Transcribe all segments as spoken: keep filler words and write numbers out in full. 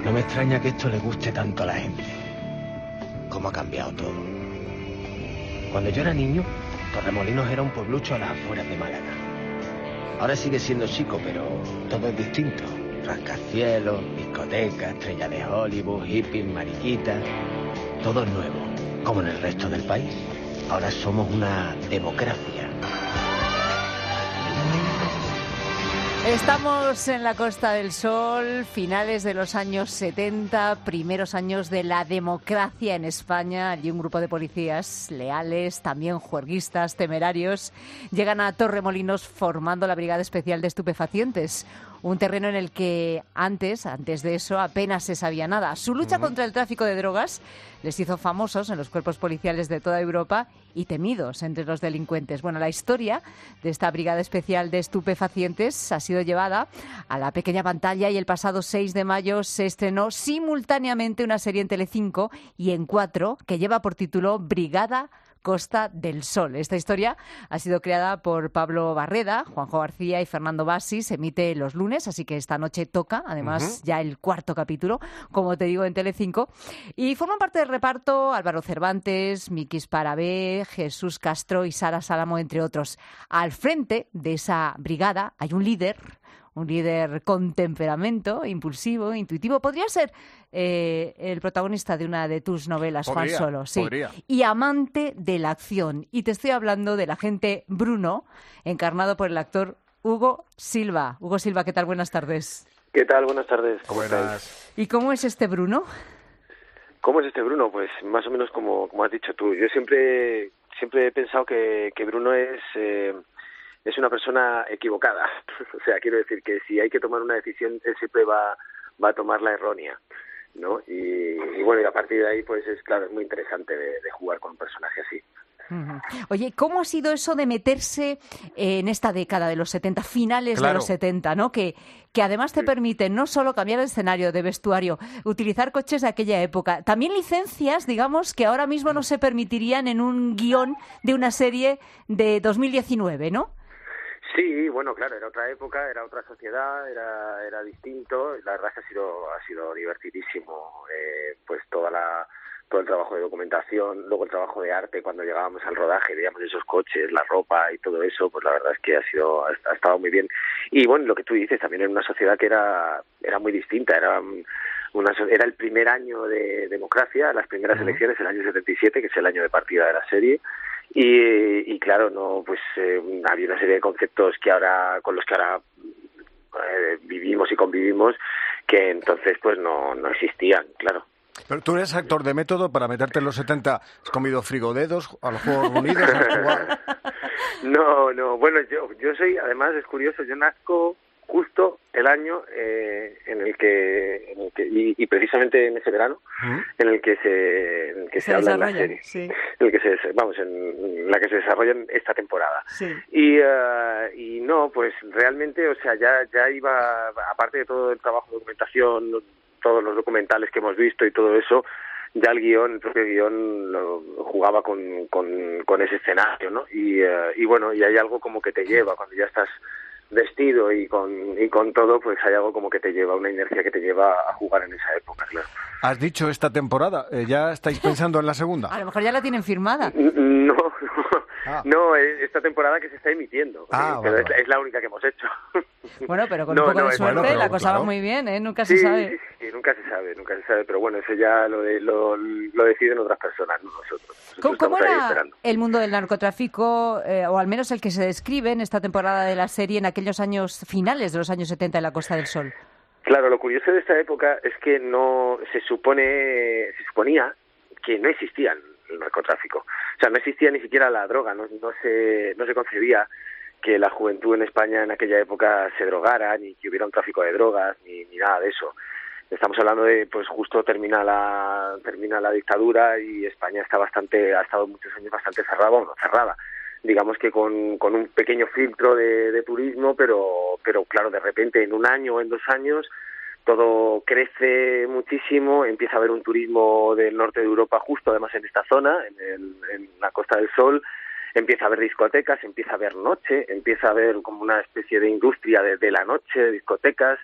No me extraña que esto le guste tanto a la gente. Cómo ha cambiado todo. Cuando yo era niño, Torremolinos era un pueblucho a las afueras de Málaga. Ahora sigue siendo chico, pero todo es distinto. Rascacielos, discotecas, estrellas de Hollywood, hippies, mariquitas. Todo es nuevo, como en el resto del país. Ahora somos una democracia. Estamos en la Costa del Sol, finales de los años setenta, primeros años de la democracia en España. Allí un grupo de policías leales, también juerguistas, temerarios, llegan a Torremolinos formando la Brigada Especial de Estupefacientes. Un terreno en el que antes, antes de eso, apenas se sabía nada. Su lucha contra el tráfico de drogas les hizo famosos en los cuerpos policiales de toda Europa y temidos entre los delincuentes. Bueno, la historia de esta Brigada Especial de Estupefacientes ha sido llevada a la pequeña pantalla y el pasado seis de mayo se estrenó simultáneamente una serie en Telecinco y en Cuatro que lleva por título Brigada Costa del Sol. Esta historia ha sido creada por Pablo Barreda, Juanjo García y Fernando Bassi. Se emite los lunes, así que esta noche toca, además, uh-huh. ya el cuarto capítulo, como te digo, en Telecinco. Y forman parte del reparto Álvaro Cervantes, Miki Sparabé, Jesús Castro y Sara Salamo, entre otros. Al frente de esa brigada hay un líder, un líder con temperamento, impulsivo, intuitivo. Podría ser eh, el protagonista de una de tus novelas, podría, Juan Solo. Sí. Podría. Y amante de la acción. Y te estoy hablando del agente Bruno, encarnado por el actor Hugo Silva. Hugo Silva, ¿qué tal? Buenas tardes. ¿Qué tal? Buenas tardes. ¿Cómo estás? ¿Y cómo es este Bruno? ¿Cómo es este Bruno? Pues más o menos como, como has dicho tú. Yo siempre, siempre he pensado que, que Bruno es... Eh, es una persona equivocada. O sea, quiero decir que si hay que tomar una decisión, él siempre va, va a tomar la errónea, ¿no? Y, y bueno, y a partir de ahí, pues es claro, es muy interesante de, de jugar con un personaje así. Uh-huh. Oye, ¿cómo ha sido eso de meterse en esta década de los setenta, finales claro. de los setenta, ¿no? Que, que además te permiten no solo cambiar el escenario de vestuario, utilizar coches de aquella época, también licencias, digamos, que ahora mismo no se permitirían en un guión de una serie de dos mil diecinueve, ¿no? Sí, bueno, claro, era otra época, era otra sociedad, era era distinto. La verdad es que ha sido ha sido divertidísimo, eh, pues toda la todo el trabajo de documentación, luego el trabajo de arte cuando llegábamos al rodaje, veíamos esos coches, la ropa y todo eso, pues la verdad es que ha sido ha, ha estado muy bien. Y bueno, lo que tú dices, también en una sociedad que era era muy distinta, era una era el primer año de democracia, las primeras uh-huh. elecciones, el año setenta y siete, que es el año de partida de la serie. Y, y claro, no, pues eh, había una serie de conceptos que ahora con los que ahora eh, vivimos y convivimos que entonces pues no, no existían, claro. Pero tú eres actor de método. Para meterte en los setenta, ¿has comido frigodedos a los Juegos Unidos? ¿Has jugado? No, no, bueno, yo yo soy, además es curioso, yo nazco justo el año eh, en el que, en el que y, y precisamente en ese verano ¿Mm? en el que se en el que se, se habla en la serie, sí. en el que se vamos en la que se desarrolla esta temporada. Sí. Y uh, y no, pues realmente, o sea, ya ya iba, aparte de todo el trabajo de documentación, todos los documentales que hemos visto y todo eso, ya el guión, el propio guión lo jugaba con con con ese escenario, ¿no? Y uh, y bueno, y hay algo como que te lleva cuando ya estás vestido y con y con todo, pues hay algo como que te lleva, una inercia que te lleva a jugar en esa época, claro. Has dicho esta temporada, ¿ya estáis pensando en la segunda? A lo mejor ya la tienen firmada. No, no, ah. no, esta temporada que se está emitiendo, ah, pero vale. es, es la única que hemos hecho. Bueno, pero con no, un poco no, de suerte bueno, pero, la cosa claro. va muy bien, ¿eh? Nunca sí, se sabe. Sí, sí, nunca se sabe, nunca se sabe, pero bueno, eso ya lo de, lo, lo deciden otras personas, no nosotros. nosotros ¿Cómo, cómo era esperando. el mundo del narcotráfico, eh, o al menos el que se describe en esta temporada de la serie, en aquellos años finales de los años setenta en la Costa del Sol? Claro, lo curioso de esta época es que no se supone, se suponía que no existía el narcotráfico. O sea, no existía ni siquiera la droga, no, no se, no se concebía que la juventud en España en aquella época se drogara, ni que hubiera un tráfico de drogas, ni, ni nada de eso. Estamos hablando de, pues justo termina la, termina la dictadura y España está bastante, ha estado muchos años bastante cerrada, bueno, cerrada. Digamos que con, con un pequeño filtro de, de turismo, pero, pero claro, de repente en un año o en dos años todo crece muchísimo, empieza a haber un turismo del norte de Europa justo además en esta zona, en, el, en la Costa del Sol, empieza a haber discotecas, empieza a haber noche, empieza a haber como una especie de industria de, de la noche, de discotecas,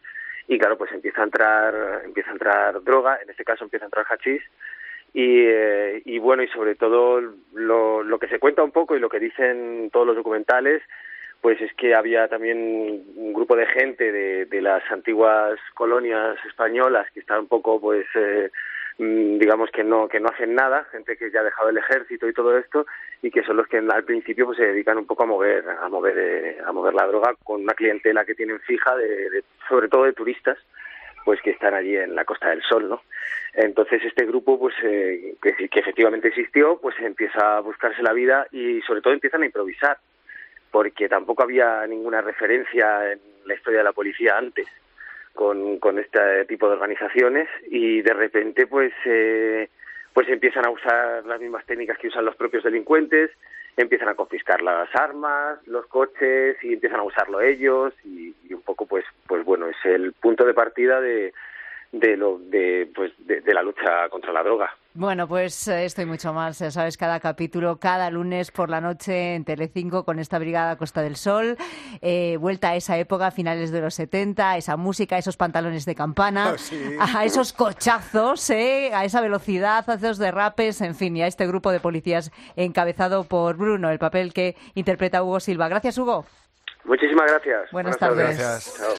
y claro, pues empieza a entrar, empieza a entrar droga, en este caso empieza a entrar hachís, y, eh, y bueno, y sobre todo lo, lo que se cuenta un poco y lo que dicen todos los documentales, pues es que había también un grupo de gente de, de las antiguas colonias españolas que están un poco, pues, eh, digamos que no que no hacen nada, gente que ya ha dejado el ejército y todo esto, y que son los que al principio pues se dedican un poco a mover a mover eh, a mover la droga con una clientela que tienen fija, de, de sobre todo de turistas, pues que están allí en la Costa del Sol, ¿no? Entonces este grupo, pues eh, que, que efectivamente existió, pues empieza a buscarse la vida y sobre todo empiezan a improvisar, porque tampoco había ninguna referencia en la historia de la policía antes con, con este tipo de organizaciones, y de repente pues eh, pues empiezan a usar las mismas técnicas que usan los propios delincuentes, empiezan a confiscar las armas, los coches, y empiezan a usarlo ellos, y, y un poco pues pues bueno, es el punto de partida de de lo de pues de, de la lucha contra la droga. Bueno, pues esto y mucho más, ya sabes, cada capítulo, cada lunes por la noche en Telecinco con esta Brigada Costa del Sol, eh, vuelta a esa época, finales de los setenta, esa música, esos pantalones de campana, oh, sí. a esos cochazos, eh, a esa velocidad, a esos derrapes, en fin, y a este grupo de policías encabezado por Bruno, el papel que interpreta Hugo Silva. Gracias, Hugo. Muchísimas gracias. Buenas, Buenas tardes. tardes. Gracias. Chao.